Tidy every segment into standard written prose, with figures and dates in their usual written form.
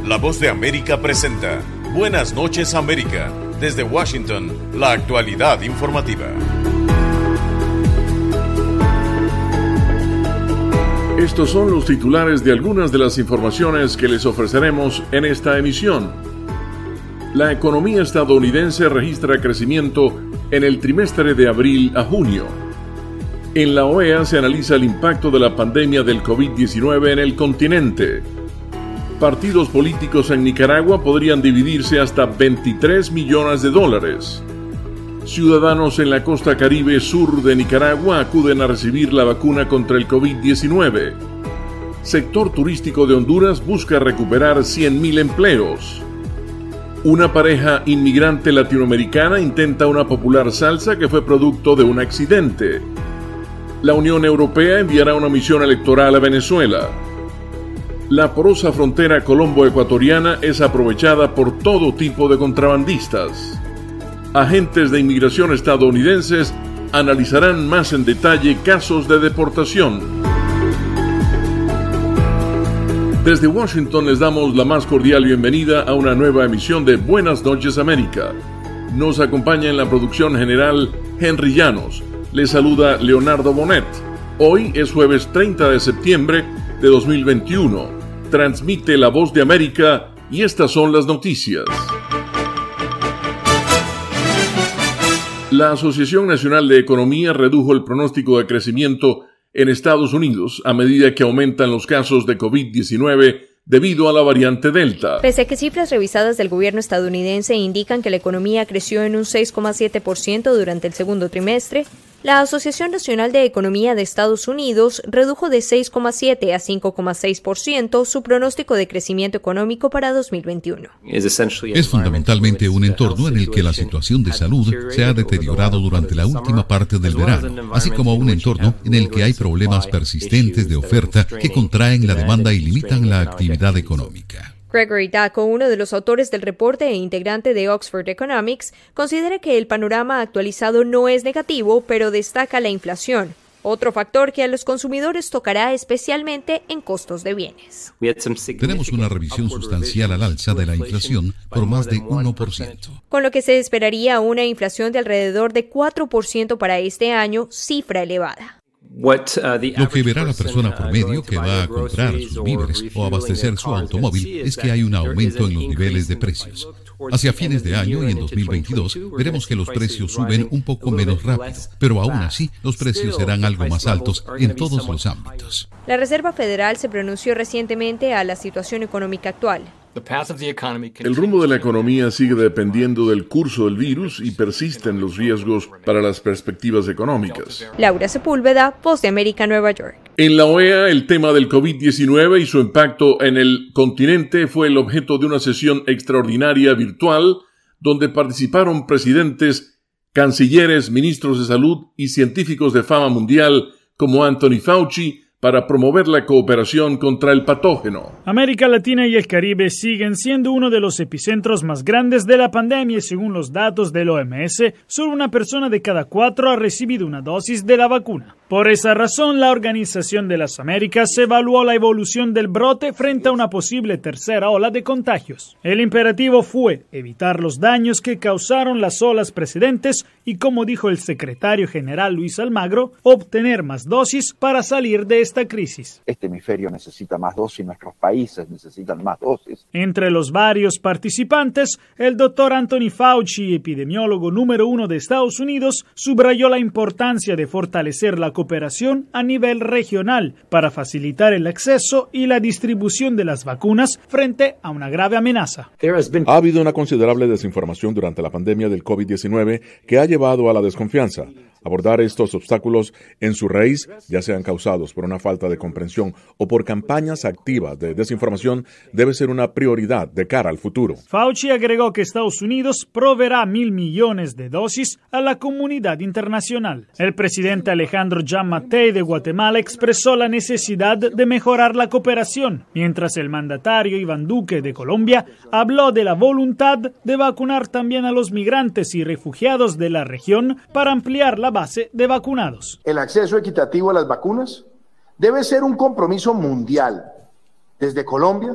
La Voz de América presenta Buenas noches América. Desde Washington, la actualidad informativa. Estos son los titulares de algunas de las informaciones que les ofreceremos en esta emisión. La economía estadounidense registra crecimiento en el trimestre de abril a junio. En la OEA se analiza el impacto de la pandemia del COVID-19 en el continente. Partidos políticos en Nicaragua podrían dividirse hasta $23 millones. Ciudadanos en la costa caribe sur de Nicaragua acuden a recibir la vacuna contra el COVID-19. Sector turístico de Honduras busca recuperar 100.000 empleos. Una pareja inmigrante latinoamericana intenta una popular salsa que fue producto de un accidente. La Unión Europea enviará una misión electoral a Venezuela. La porosa frontera colombo-ecuatoriana es aprovechada por todo tipo de contrabandistas. Agentes de inmigración estadounidenses analizarán más en detalle casos de deportación. Desde Washington les damos la más cordial bienvenida a una nueva emisión de Buenas noches América. Nos acompaña en la producción general Henry Llanos. Les saluda Leonardo Bonet. Hoy es jueves 30 de septiembre de 2021. Transmite La Voz de América y estas son las noticias. La Asociación Nacional de Economía redujo el pronóstico de crecimiento en Estados Unidos a medida que aumentan los casos de COVID-19 debido a la variante Delta. Pese a que cifras revisadas del gobierno estadounidense indican que la economía creció en un 6,7% durante el segundo trimestre, la Asociación Nacional de Economía de Estados Unidos redujo de 6,7 a 5,6% su pronóstico de crecimiento económico para 2021. Es fundamentalmente un entorno en el que la situación de salud se ha deteriorado durante la última parte del verano, así como un entorno en el que hay problemas persistentes de oferta que contraen la demanda y limitan la actividad económica. Gregory Daco, uno de los autores del reporte e integrante de Oxford Economics, considera que el panorama actualizado no es negativo, pero destaca la inflación, otro factor que a los consumidores tocará especialmente en costos de bienes. Tenemos una revisión sustancial al alza de la inflación por más de 1%. Con lo que se esperaría una inflación de alrededor de 4% para este año, cifra elevada. Lo que verá la persona promedio que va a comprar sus víveres o abastecer su automóvil es que hay un aumento en los niveles de precios. Hacia fines de año y en 2022 veremos que los precios suben un poco menos rápido, pero aún así los precios serán algo más altos en todos los ámbitos. La Reserva Federal se pronunció recientemente a la situación económica actual. El rumbo de la economía sigue dependiendo del curso del virus y persisten los riesgos para las perspectivas económicas. Laura Sepúlveda, Voz de América, Nueva York. En la OEA, el tema del COVID-19 y su impacto en el continente fue el objeto de una sesión extraordinaria virtual donde participaron presidentes, cancilleres, ministros de salud y científicos de fama mundial como Anthony Fauci, para promover la cooperación contra el patógeno. América Latina y el Caribe siguen siendo uno de los epicentros más grandes de la pandemia y según los datos del OMS, solo una persona de cada 4 ha recibido una dosis de la vacuna. Por esa razón, la Organización de las Américas evaluó la evolución del brote frente a una posible tercera ola de contagios. El imperativo fue evitar los daños que causaron las olas precedentes y, como dijo el secretario general Luis Almagro, obtener más dosis para salir de esta crisis. Este hemisferio necesita más dosis, nuestros países necesitan más dosis. Entre los varios participantes, el doctor Anthony Fauci, epidemiólogo número 1 de Estados Unidos, subrayó la importancia de fortalecer la cooperación a nivel regional para facilitar el acceso y la distribución de las vacunas frente a una grave amenaza. Ha habido una considerable desinformación durante la pandemia del COVID-19 que ha llevado a la desconfianza. Abordar estos obstáculos en su raíz, ya sean causados por una falta de comprensión o por campañas activas de desinformación, debe ser una prioridad de cara al futuro. Fauci agregó que Estados Unidos proveerá 1.000 millones de dosis a la comunidad internacional. El presidente Alejandro Giammattei de Guatemala expresó la necesidad de mejorar la cooperación, mientras el mandatario Iván Duque de Colombia habló de la voluntad de vacunar también a los migrantes y refugiados de la región para ampliar la base de vacunados. El acceso equitativo a las vacunas debe ser un compromiso mundial. Desde Colombia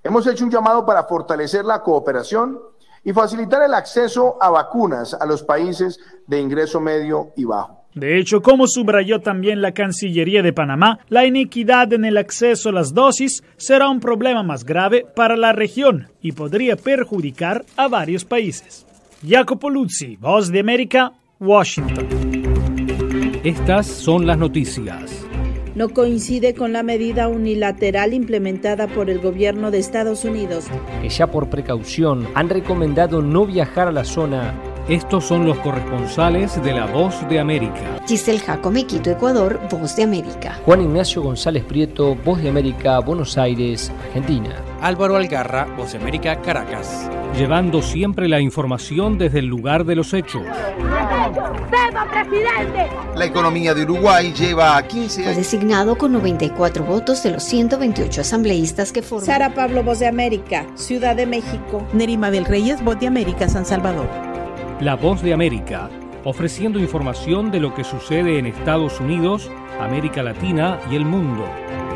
Hemos hecho un llamado para fortalecer la cooperación y facilitar el acceso a vacunas a los países de ingreso medio y bajo. De hecho, como subrayó también la Cancillería de Panamá, la inequidad en el acceso a las dosis será un problema más grave para la región y podría perjudicar a varios países. Jacopo Luzzi, Voz de América, Washington. Estas son las noticias. No coincide con la medida unilateral implementada por el gobierno de Estados Unidos, que ya por precaución han recomendado no viajar a la zona. Estos son los corresponsales de La Voz de América. Giselle Jacome, Quito, Ecuador, Voz de América. Juan Ignacio González Prieto, Voz de América, Buenos Aires, Argentina. Álvaro Algarra, Voz de América, Caracas. Llevando siempre la información desde el lugar de los hechos. ¡Viva, presidente! La economía de Uruguay lleva 15 años. Fue designado con 94 votos de los 128 asambleístas que forman. Sara Pablo, Voz de América, Ciudad de México. Nerima del Reyes, Voz de América, San Salvador. La Voz de América, ofreciendo información de lo que sucede en Estados Unidos, América Latina y el mundo.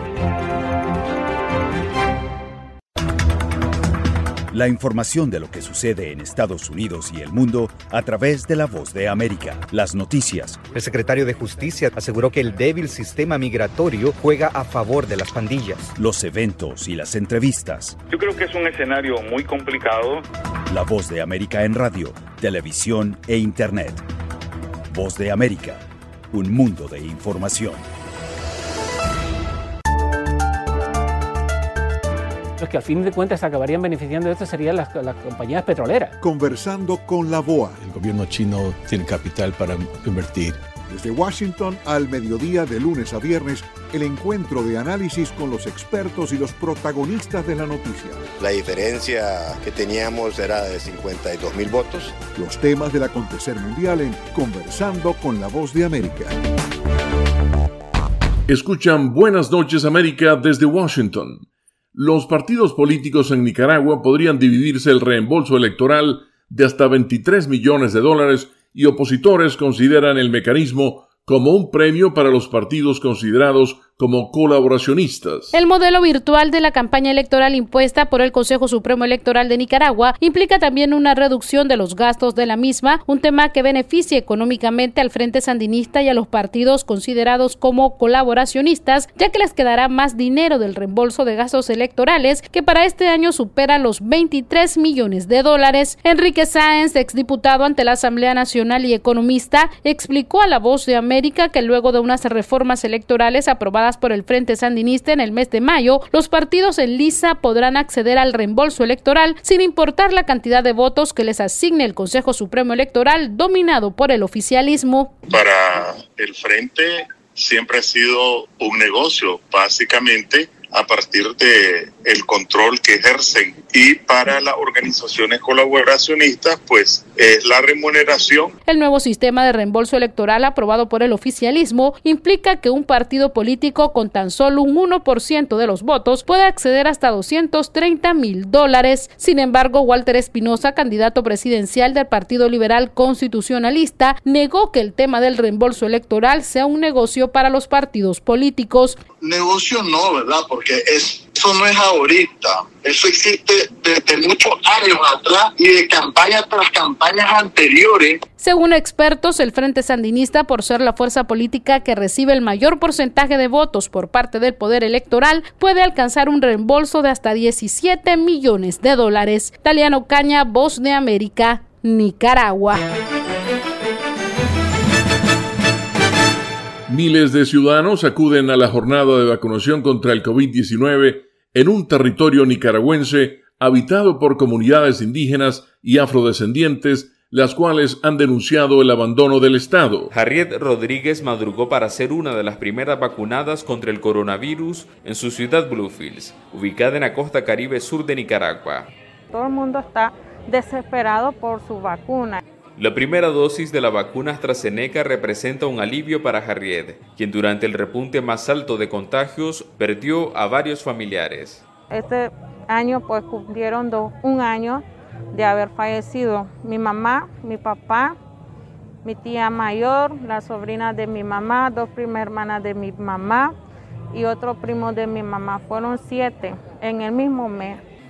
La información de lo que sucede en Estados Unidos y el mundo a través de La Voz de América. Las noticias. El secretario de Justicia aseguró que el débil sistema migratorio juega a favor de las pandillas. Los eventos y las entrevistas. Yo creo que es un escenario muy complicado. La Voz de América en radio, televisión e internet. Voz de América, un mundo de información. Los que al fin de cuentas acabarían beneficiando de esto serían las compañías petroleras. Conversando con la BOA. El gobierno chino tiene capital para invertir. Desde Washington al mediodía de lunes a viernes, el encuentro de análisis con los expertos y los protagonistas de la noticia. La diferencia que teníamos era de 52.000 votos. Los temas del acontecer mundial en Conversando con la Voz de América. Escuchan Buenas noches América desde Washington. Los partidos políticos en Nicaragua podrían dividirse el reembolso electoral de hasta $23 millones y opositores consideran el mecanismo como un premio para los partidos considerados como colaboracionistas. El modelo virtual de la campaña electoral impuesta por el Consejo Supremo Electoral de Nicaragua implica también una reducción de los gastos de la misma, un tema que beneficia económicamente al Frente Sandinista y a los partidos considerados como colaboracionistas, ya que les quedará más dinero del reembolso de gastos electorales, que para este año supera los $23 millones. Enrique Sáenz, exdiputado ante la Asamblea Nacional y economista, explicó a La Voz de América que luego de unas reformas electorales aprobadas por el Frente Sandinista en el mes de mayo, los partidos en lisa podrán acceder al reembolso electoral sin importar la cantidad de votos que les asigne el Consejo Supremo Electoral, dominado por el oficialismo. Para el Frente siempre ha sido un negocio, básicamente a partir de el control que ejercen, y para las organizaciones colaboracionistas pues la remuneración. El nuevo sistema de reembolso electoral aprobado por el oficialismo implica que un partido político con tan solo un 1% de los votos puede acceder hasta $230,000. Sin embargo, Walter Espinosa, candidato presidencial del Partido Liberal Constitucionalista, negó que el tema del reembolso electoral sea un negocio para los partidos políticos. Negocio no, ¿verdad? Porque eso no es ahorita, eso existe desde muchos años atrás y de campaña tras campañas anteriores. Según expertos, el Frente Sandinista, por ser la fuerza política que recibe el mayor porcentaje de votos por parte del poder electoral, puede alcanzar un reembolso de hasta $17 millones. Taliano Caña, Voz de América, Nicaragua. Miles de ciudadanos acuden a la jornada de vacunación contra el COVID-19 en un territorio nicaragüense habitado por comunidades indígenas y afrodescendientes, las cuales han denunciado el abandono del Estado. Harriet Rodríguez madrugó para ser una de las primeras vacunadas contra el coronavirus en su ciudad Bluefields, ubicada en la costa caribe sur de Nicaragua. Todo el mundo está desesperado por su vacuna. La primera dosis de la vacuna AstraZeneca representa un alivio para Harriet, quien durante el repunte más alto de contagios perdió a varios familiares. Este año pues cumplieron un año de haber fallecido mi mamá, mi papá, mi tía mayor, la sobrina de mi mamá, 2 primas hermanas de mi mamá y otro primo de mi mamá. Fueron 7 en el mismo mes.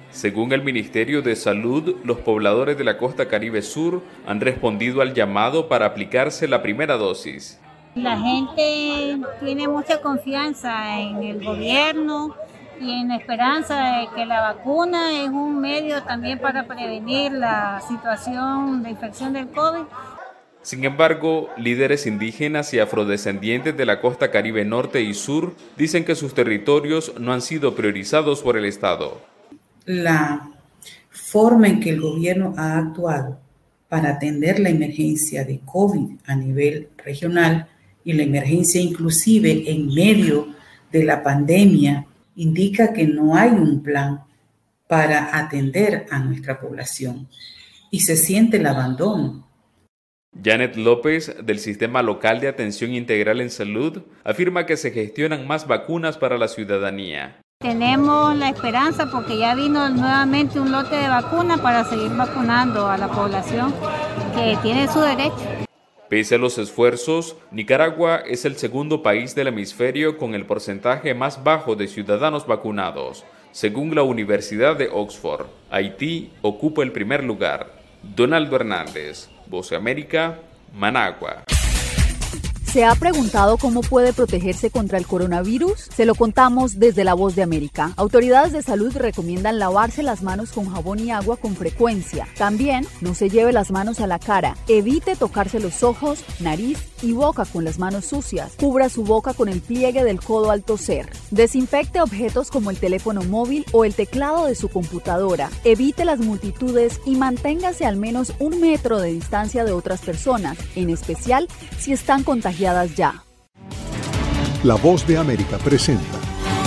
Según el Ministerio de Salud, los pobladores de la costa Caribe Sur han respondido al llamado para aplicarse la primera dosis. La gente tiene mucha confianza en el gobierno y en la esperanza de que la vacuna es un medio también para prevenir la situación de infección del COVID. Sin embargo, líderes indígenas y afrodescendientes de la costa Caribe Norte y Sur dicen que sus territorios no han sido priorizados por el Estado. La forma en que el gobierno ha actuado para atender la emergencia de COVID a nivel regional y la emergencia inclusive en medio de la pandemia indica que no hay un plan para atender a nuestra población y se siente el abandono. Janet López, del Sistema Local de Atención Integral en Salud, afirma que se gestionan más vacunas para la ciudadanía. Tenemos la esperanza porque ya vino nuevamente un lote de vacunas para seguir vacunando a la población que tiene su derecho. Pese a los esfuerzos, Nicaragua es el segundo país del hemisferio con el porcentaje más bajo de ciudadanos vacunados. Según la Universidad de Oxford, Haití ocupa el primer lugar. Donaldo Hernández, Voz de América, Managua. ¿Se ha preguntado cómo puede protegerse contra el coronavirus? Se lo contamos desde La Voz de América. Autoridades de salud recomiendan lavarse las manos con jabón y agua con frecuencia. También no se lleve las manos a la cara. Evite tocarse los ojos, nariz y boca con las manos sucias. Cubra su boca con el pliegue del codo al toser. Desinfecte objetos como el teléfono móvil o el teclado de su computadora. Evite las multitudes y manténgase al menos 1 metro de distancia de otras personas, en especial si están contagiadas ya. La Voz de América presenta.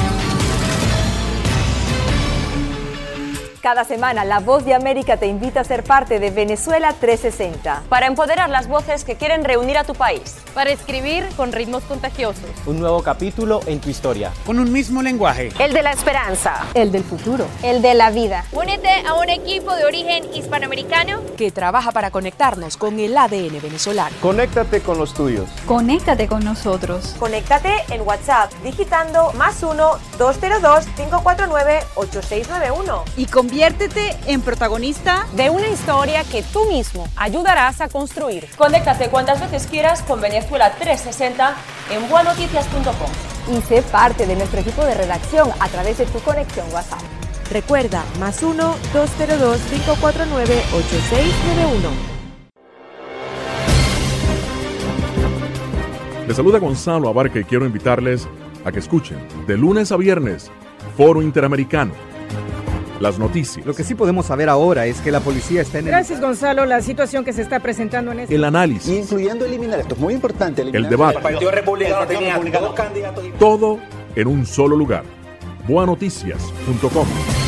Cada semana, La Voz de América te invita a ser parte de Venezuela 360. Para empoderar las voces que quieren reunir a tu país. Para escribir con ritmos contagiosos. Un nuevo capítulo en tu historia. Con un mismo lenguaje. El de la esperanza. El del futuro. El de la vida. Únete a un equipo de origen hispanoamericano que trabaja para conectarnos con el ADN venezolano. Conéctate con los tuyos. Conéctate con nosotros. Conéctate en WhatsApp digitando +1 202 549 8691. Y conviértete en protagonista de una historia que tú mismo ayudarás a construir. Conéctate cuantas veces quieras con Venezuela 360 en buenoticias.com. Y sé parte de nuestro equipo de redacción a través de tu conexión WhatsApp. Recuerda, +1 202 549 8691. Les saluda Gonzalo Abarca y quiero invitarles a que escuchen de lunes a viernes Foro Interamericano. Las noticias. Lo que sí podemos saber ahora es que la policía está en Gracias, Gonzalo. La situación que se está presentando en este... El análisis. Incluyendo eliminar, esto es muy importante. El debate. El Partido Republicano tenía 2 candidatos. Todo en un solo lugar. Buenoticias.com.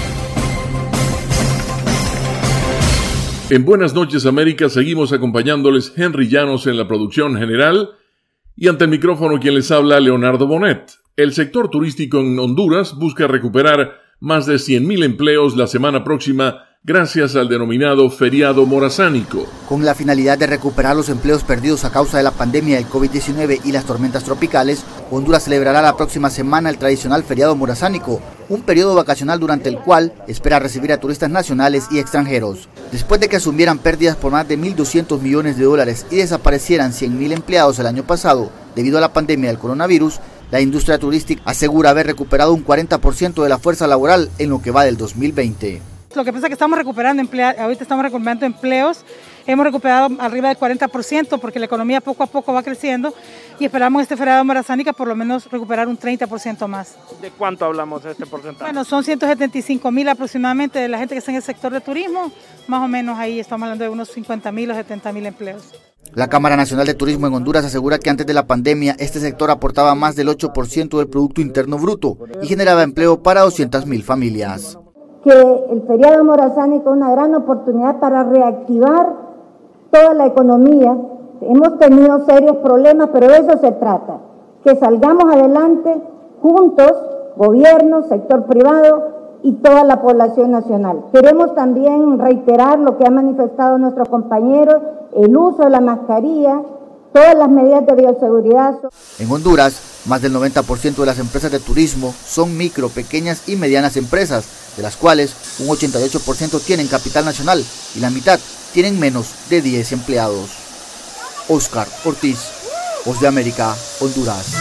En Buenas noches América seguimos acompañándoles Henry Llanos en la producción general y ante el micrófono quien les habla Leonardo Bonet. El sector turístico en Honduras busca recuperar más de 100,000 empleos la semana próxima gracias al denominado feriado morazánico. Con la finalidad de recuperar los empleos perdidos a causa de la pandemia del COVID-19 y las tormentas tropicales, Honduras celebrará la próxima semana el tradicional feriado morazánico, un periodo vacacional durante el cual espera recibir a turistas nacionales y extranjeros. Después de que asumieran pérdidas por más de $1.200 millones y desaparecieran 100,000 empleados el año pasado debido a la pandemia del coronavirus, la industria turística asegura haber recuperado un 40% de la fuerza laboral en lo que va del 2020. Lo que pasa es que estamos recuperando ahorita estamos recuperando empleos, hemos recuperado arriba del 40% porque la economía poco a poco va creciendo y esperamos este feriado morazánico por lo menos recuperar un 30% más. ¿De cuánto hablamos de este porcentaje? Bueno, son 175,000 aproximadamente de la gente que está en el sector de turismo, más o menos ahí estamos hablando de unos 50,000 o 70,000 empleos. La Cámara Nacional de Turismo en Honduras asegura que antes de la pandemia este sector aportaba más del 8% del Producto Interno Bruto y generaba empleo para 200,000 familias. Que el feriado morazánico es una gran oportunidad para reactivar toda la economía. Hemos tenido serios problemas, pero de eso se trata, que salgamos adelante juntos, gobierno, sector privado y toda la población nacional. Queremos también reiterar lo que han manifestado nuestros compañeros, el uso de la mascarilla, Todas las medidas de bioseguridad. En Honduras, más del 90% de las empresas de turismo son micro, pequeñas y medianas empresas, de las cuales un 88% tienen capital nacional y la mitad tienen menos de 10 empleados. Oscar Ortiz, Voz de América, Honduras.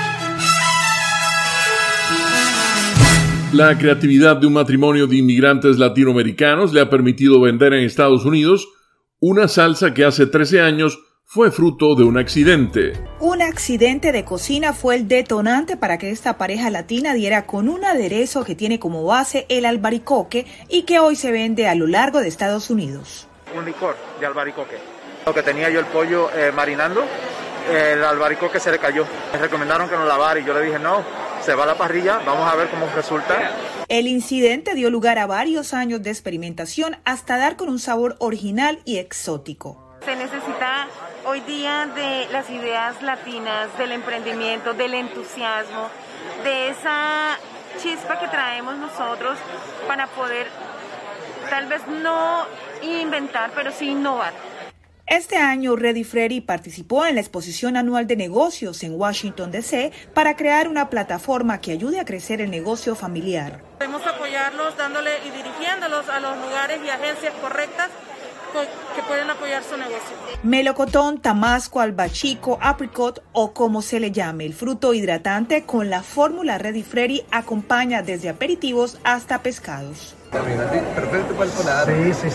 La creatividad de un matrimonio de inmigrantes latinoamericanos le ha permitido vender en Estados Unidos una salsa que hace 13 años fue fruto de un accidente. Un accidente de cocina fue el detonante para que esta pareja latina diera con un aderezo que tiene como base el albaricoque y que hoy se vende a lo largo de Estados Unidos. Un licor de albaricoque. Lo que tenía yo el pollo marinando, el albaricoque se le cayó. Me recomendaron que no lavara y yo le dije no, se va a la parrilla, vamos a ver cómo resulta. El incidente dio lugar a varios años de experimentación hasta dar con un sabor original y exótico. Se necesita hoy día de las ideas latinas, del emprendimiento, del entusiasmo, de esa chispa que traemos nosotros para poder tal vez no inventar, pero sí innovar. Este año, Ready Freddy participó en la exposición anual de negocios en Washington, D.C. para crear una plataforma que ayude a crecer el negocio familiar. Debemos apoyarlos dándole y dirigiéndolos a los lugares y agencias correctas que pueden apoyar su negocio. Melocotón, tamasco, albachico, apricot o como se le llame, el fruto hidratante con la fórmula Ready Freddy acompaña desde aperitivos hasta pescados. Perfecto para el paladar. Sí.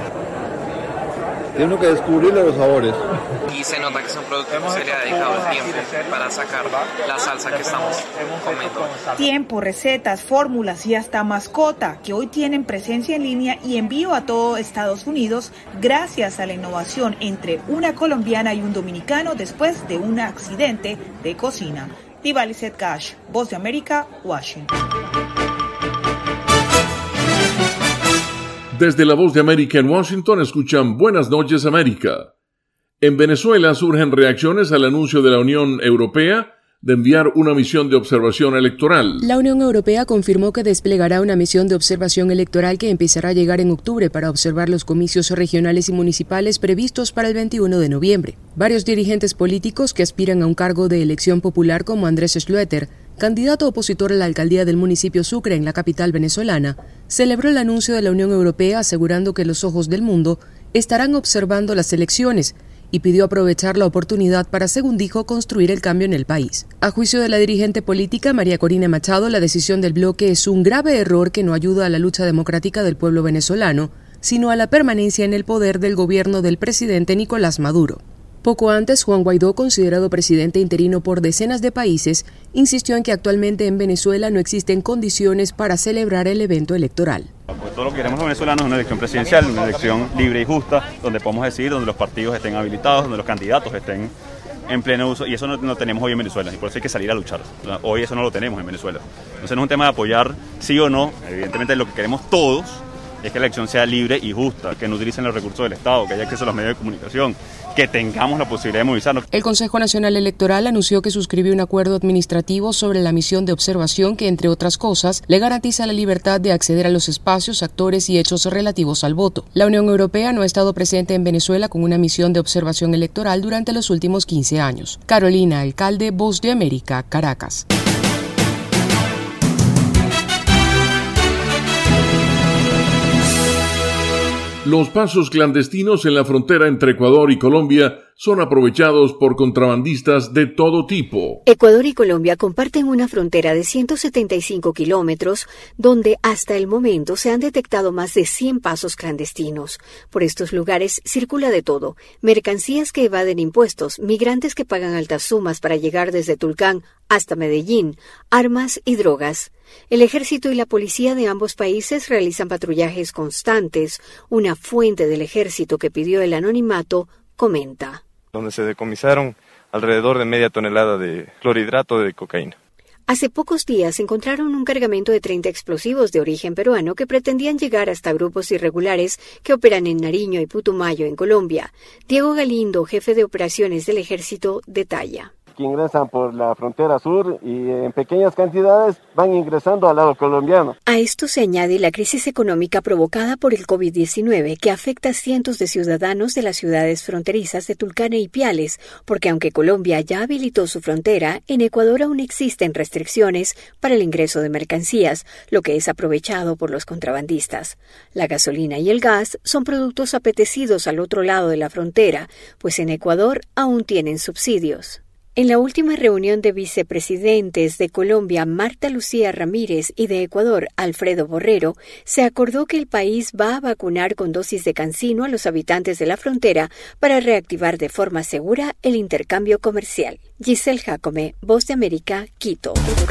Tiene que descubrirle los sabores. Y se nota que es un producto que se le ha dedicado el tiempo para sacar la salsa que estamos comiendo. Tiempo, recetas, fórmulas y hasta mascota que hoy tienen presencia en línea y envío a todo Estados Unidos gracias a la innovación entre una colombiana y un dominicano después de un accidente de cocina. Diva Lizette Cash, Voz de América, Washington. Desde la Voz de América en Washington escuchan Buenas noches América. En Venezuela surgen reacciones al anuncio de la Unión Europea de enviar una misión de observación electoral. La Unión Europea confirmó que desplegará una misión de observación electoral que empezará a llegar en octubre para observar los comicios regionales y municipales previstos para el 21 de noviembre. Varios dirigentes políticos que aspiran a un cargo de elección popular como Andrés Schloeter, candidato opositor a la alcaldía del municipio Sucre en la capital venezolana, celebró el anuncio de la Unión Europea asegurando que los ojos del mundo estarán observando las elecciones y pidió aprovechar la oportunidad para, según dijo, construir el cambio en el país. A juicio de la dirigente política María Corina Machado, la decisión del bloque es un grave error que no ayuda a la lucha democrática del pueblo venezolano, sino a la permanencia en el poder del gobierno del presidente Nicolás Maduro. Poco antes, Juan Guaidó, considerado presidente interino por decenas de países, insistió en que actualmente en Venezuela no existen condiciones para celebrar el evento electoral. Pues todo lo que queremos los venezolanos es una elección presidencial, una elección libre y justa, donde podamos decidir, donde los partidos estén habilitados, donde los candidatos estén en pleno uso, y eso no lo tenemos hoy en Venezuela, y por eso hay que salir a luchar. Hoy eso no lo tenemos en Venezuela. Entonces no es un tema de apoyar sí o no, evidentemente lo que queremos todos es que la elección sea libre y justa, que no utilicen los recursos del Estado, que haya acceso a los medios de comunicación, que tengamos la posibilidad de movilizarnos. El Consejo Nacional Electoral anunció que suscribió un acuerdo administrativo sobre la misión de observación que, entre otras cosas, le garantiza la libertad de acceder a los espacios, actores y hechos relativos al voto. La Unión Europea no ha estado presente en Venezuela con una misión de observación electoral durante los últimos 15 años. Carolina Alcalde, Voz de América, Caracas. Los pasos clandestinos en la frontera entre Ecuador y Colombia son aprovechados por contrabandistas de todo tipo. Ecuador y Colombia comparten una frontera de 175 kilómetros, donde hasta el momento se han detectado más de 100 pasos clandestinos. Por estos lugares circula de todo: mercancías que evaden impuestos, migrantes que pagan altas sumas para llegar desde Tulcán hasta Medellín, armas y drogas. El ejército y la policía de ambos países realizan patrullajes constantes. Una fuente del ejército que pidió el anonimato comenta: donde se decomisaron alrededor de media tonelada de clorhidrato de cocaína. Hace pocos días encontraron un cargamento de 30 explosivos de origen peruano que pretendían llegar hasta grupos irregulares que operan en Nariño y Putumayo, en Colombia. Diego Galindo, jefe de operaciones del ejército, detalla. que ingresan por la frontera sur y en pequeñas cantidades van ingresando al lado colombiano. A esto se añade la crisis económica provocada por el COVID-19 que afecta a cientos de ciudadanos de las ciudades fronterizas de Tulcán e Ipiales, porque aunque Colombia ya habilitó su frontera, en Ecuador aún existen restricciones para el ingreso de mercancías, lo que es aprovechado por los contrabandistas. La gasolina y el gas son productos apetecidos al otro lado de la frontera, pues en Ecuador aún tienen subsidios. En la última reunión de vicepresidentes de Colombia, Marta Lucía Ramírez, y de Ecuador, Alfredo Borrero, se acordó que el país va a vacunar con dosis de CanSino a los habitantes de la frontera para reactivar de forma segura el intercambio comercial. Giselle Jacome, Voz de América, Quito.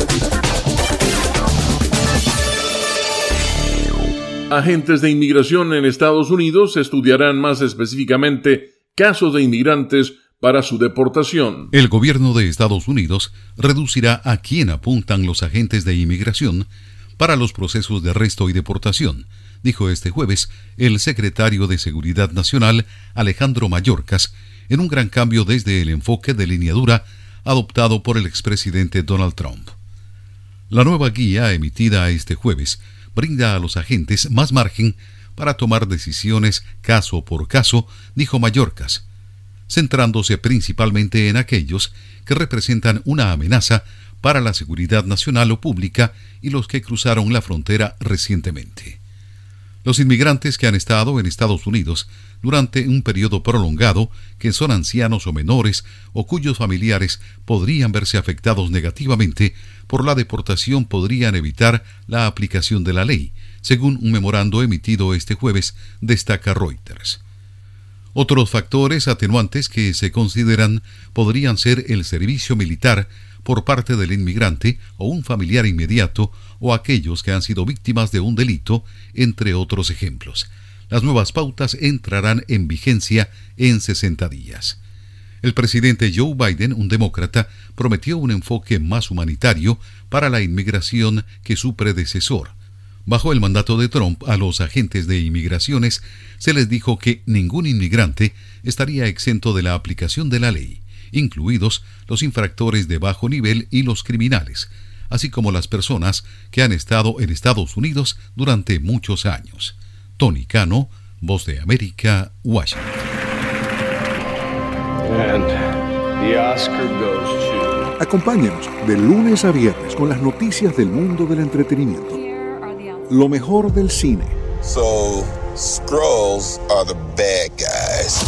Agentes de inmigración en Estados Unidos estudiarán más específicamente casos de inmigrantes para su deportación. El gobierno de Estados Unidos reducirá a quién apuntan los agentes de inmigración para los procesos de arresto y deportación, dijo este jueves el secretario de Seguridad Nacional, Alejandro Mayorkas, en un gran cambio desde el enfoque de línea dura adoptado por el expresidente Donald Trump. La nueva guía emitida este jueves brinda a los agentes más margen para tomar decisiones caso por caso, dijo Mayorkas, centrándose principalmente en aquellos que representan una amenaza para la seguridad nacional o pública y los que cruzaron la frontera recientemente. Los inmigrantes que han estado en Estados Unidos durante un periodo prolongado, que son ancianos o menores o cuyos familiares podrían verse afectados negativamente por la deportación, podrían evitar la aplicación de la ley, según un memorando emitido este jueves, destaca Reuters. Otros factores atenuantes que se consideran podrían ser el servicio militar por parte del inmigrante o un familiar inmediato o aquellos que han sido víctimas de un delito, entre otros ejemplos. Las nuevas pautas entrarán en vigencia en 60 días. El presidente Joe Biden, un demócrata, prometió un enfoque más humanitario para la inmigración que su predecesor. Bajo el mandato de Trump, a los agentes de inmigraciones se les dijo que ningún inmigrante estaría exento de la aplicación de la ley, incluidos los infractores de bajo nivel y los criminales, así como las personas que han estado en Estados Unidos durante muchos años. Tony Cano, Voz de América, Washington. And the Oscar goes to... Acompáñenos de lunes a viernes con las noticias del mundo del entretenimiento. Lo mejor del cine. So, Skrulls are the bad guys.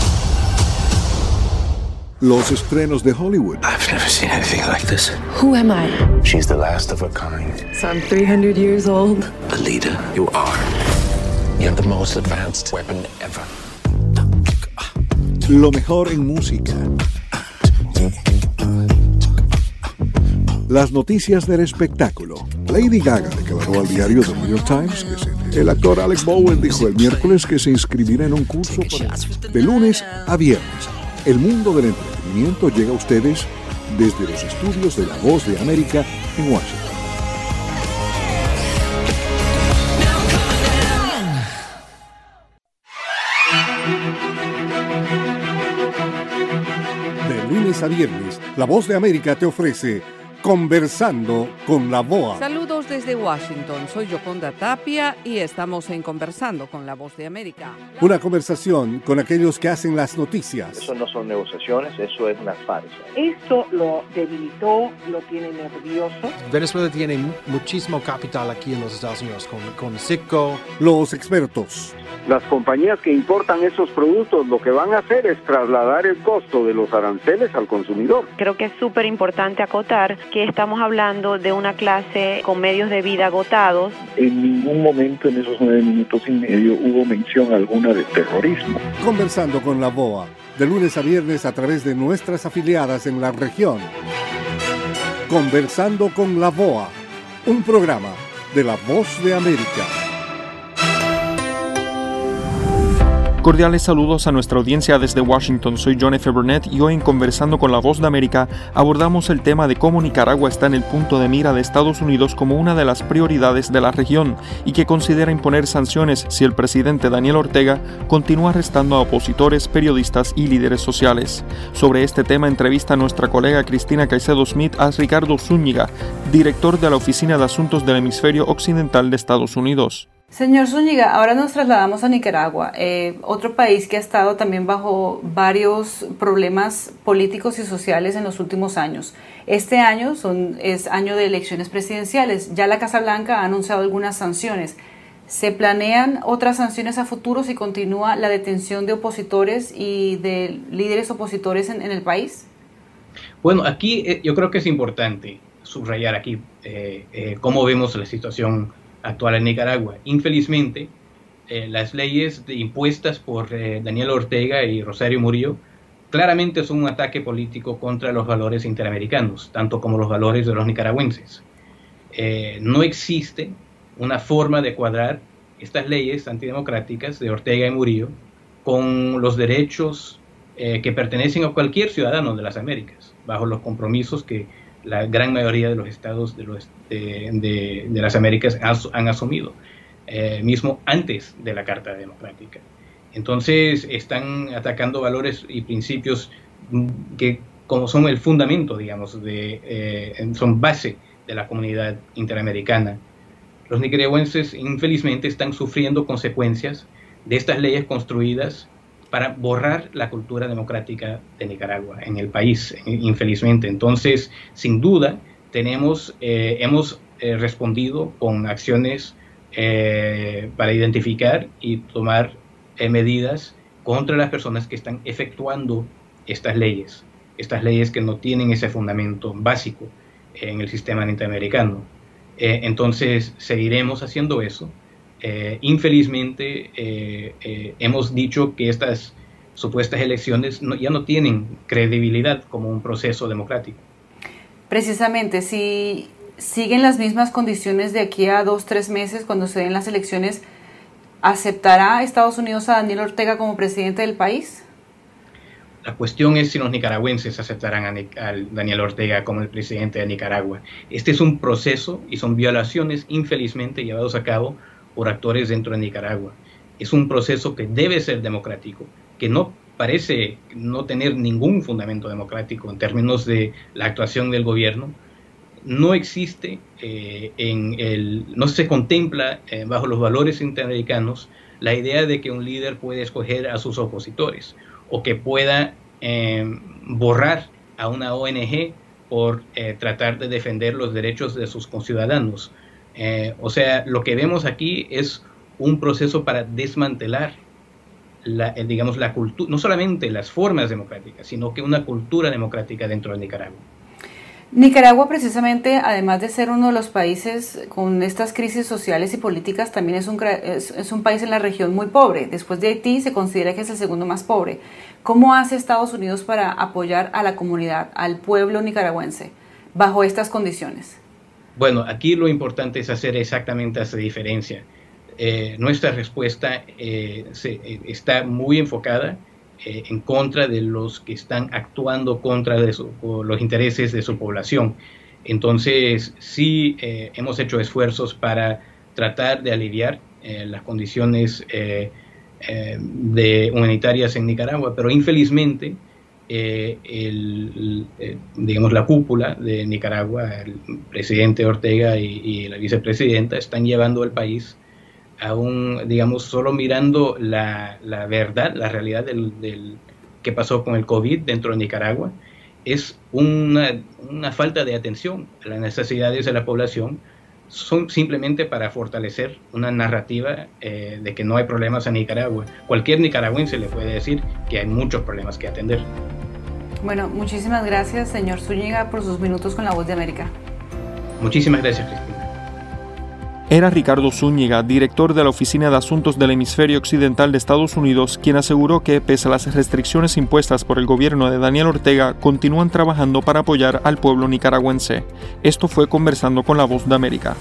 Los estrenos de Hollywood. I've never seen anything like this. Who am I? She's the last of her kind. So I'm 300 years old. The leader you are. You have the most advanced weapon ever. Lo mejor en música. Las noticias del espectáculo. Lady Gaga declaró al diario The New York Times que el actor Alec Bowen dijo el miércoles que se inscribirá en un curso de lunes a viernes. El mundo del entretenimiento llega a ustedes desde los estudios de La Voz de América en Washington. De lunes a viernes, La Voz de América te ofrece Conversando con la VOA. Saludos desde Washington, soy Yoconda Tapia y estamos en Conversando con la Voz de América. Una conversación con aquellos que hacen las noticias. Eso no son negociaciones, eso es una farsa. Esto lo debilitó, lo tiene nervioso. Venezuela tiene muchísimo capital aquí en los Estados Unidos, con Citgo. Los expertos. Las compañías que importan esos productos lo que van a hacer es trasladar el costo de los aranceles al consumidor. Creo que es súper importante acotar que estamos hablando de una clase con medios de vida agotados. En ningún momento en esos 9 minutos y medio hubo mención alguna de terrorismo. Conversando con la VOA, de lunes a viernes a través de nuestras afiliadas en la región. Conversando con la VOA, un programa de La Voz de América. Cordiales saludos a nuestra audiencia desde Washington. Soy John F. Burnett y hoy en Conversando con la Voz de América abordamos el tema de cómo Nicaragua está en el punto de mira de Estados Unidos como una de las prioridades de la región y que considera imponer sanciones si el presidente Daniel Ortega continúa arrestando a opositores, periodistas y líderes sociales. Sobre este tema entrevista a nuestra colega Cristina Caicedo Smith a Ricardo Zúñiga, director de la Oficina de Asuntos del Hemisferio Occidental de Estados Unidos. Señor Zúñiga, ahora nos trasladamos a Nicaragua, otro país que ha estado también bajo varios problemas políticos y sociales en los últimos años. Este año es año de elecciones presidenciales. Ya la Casa Blanca ha anunciado algunas sanciones. ¿Se planean otras sanciones a futuro si continúa la detención de opositores y de líderes opositores en el país? Bueno, aquí yo creo que es importante subrayar aquí cómo vemos la situación actual en Nicaragua. Infelizmente, las leyes impuestas por Daniel Ortega y Rosario Murillo claramente son un ataque político contra los valores interamericanos, tanto como los valores de los nicaragüenses. No existe una forma de cuadrar estas leyes antidemocráticas de Ortega y Murillo con los derechos que pertenecen a cualquier ciudadano de las Américas, bajo los compromisos que la gran mayoría de los estados de las Américas han asumido, mismo antes de la Carta Democrática. Entonces están atacando valores y principios que como son el fundamento, digamos, son base de la comunidad interamericana. Los nicaragüenses infelizmente están sufriendo consecuencias de estas leyes construidas para borrar la cultura democrática de Nicaragua en el país, infelizmente. Entonces, sin duda, hemos respondido con acciones para identificar y tomar medidas contra las personas que están efectuando estas leyes que no tienen ese fundamento básico en el sistema interamericano. Entonces, seguiremos haciendo eso. Infelizmente hemos dicho que estas supuestas elecciones ya no tienen credibilidad como un proceso democrático. Precisamente, si siguen las mismas condiciones de aquí a 2-3 meses cuando se den las elecciones, ¿aceptará Estados Unidos a Daniel Ortega como presidente del país? La cuestión es si los nicaragüenses aceptarán a Daniel Ortega como el presidente de Nicaragua. Este es un proceso y son violaciones infelizmente llevados a cabo por actores dentro de Nicaragua. Es un proceso que debe ser democrático, que no parece no tener ningún fundamento democrático en términos de la actuación del gobierno. No existe, no se contempla bajo los valores interamericanos la idea de que un líder puede escoger a sus opositores o que pueda borrar a una ONG por tratar de defender los derechos de sus conciudadanos. O sea, lo que vemos aquí es un proceso para desmantelar la cultura, no solamente las formas democráticas, sino que una cultura democrática dentro de Nicaragua. Nicaragua, precisamente, además de ser uno de los países con estas crisis sociales y políticas, también es un país en la región muy pobre. Después de Haití se considera que es el segundo más pobre. ¿Cómo hace Estados Unidos para apoyar a la comunidad, al pueblo nicaragüense, bajo estas condiciones? Bueno, aquí lo importante es hacer exactamente esa diferencia. Nuestra respuesta está muy enfocada en contra de los que están actuando contra los intereses de su población. Entonces, sí hemos hecho esfuerzos para tratar de aliviar las condiciones humanitarias en Nicaragua, pero infelizmente la cúpula de Nicaragua, el presidente Ortega y la vicepresidenta, están llevando al país aún, solo mirando la verdad, la realidad del que pasó con el COVID dentro de Nicaragua. Es una falta de atención a las necesidades de la población. Son simplemente para fortalecer una narrativa de que no hay problemas en Nicaragua. Cualquier nicaragüense le puede decir que hay muchos problemas que atender. Bueno, muchísimas gracias, señor Zúñiga, por sus minutos con La Voz de América. Muchísimas gracias, Cristina. Era Ricardo Zúñiga, director de la Oficina de Asuntos del Hemisferio Occidental de Estados Unidos, quien aseguró que, pese a las restricciones impuestas por el gobierno de Daniel Ortega, continúan trabajando para apoyar al pueblo nicaragüense. Esto fue Conversando con La Voz de América.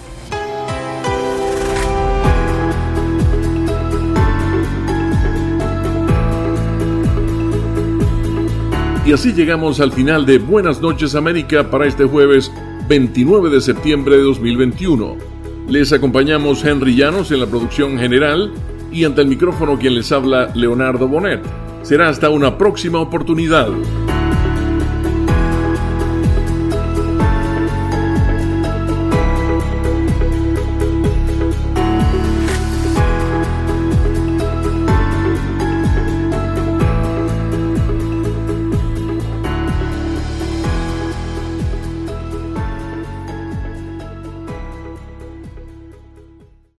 Y así llegamos al final de Buenas noches América para este jueves 29 de septiembre de 2021. Les acompañamos Henry Llanos en la producción general y ante el micrófono quien les habla Leonardo Bonet. Será hasta una próxima oportunidad.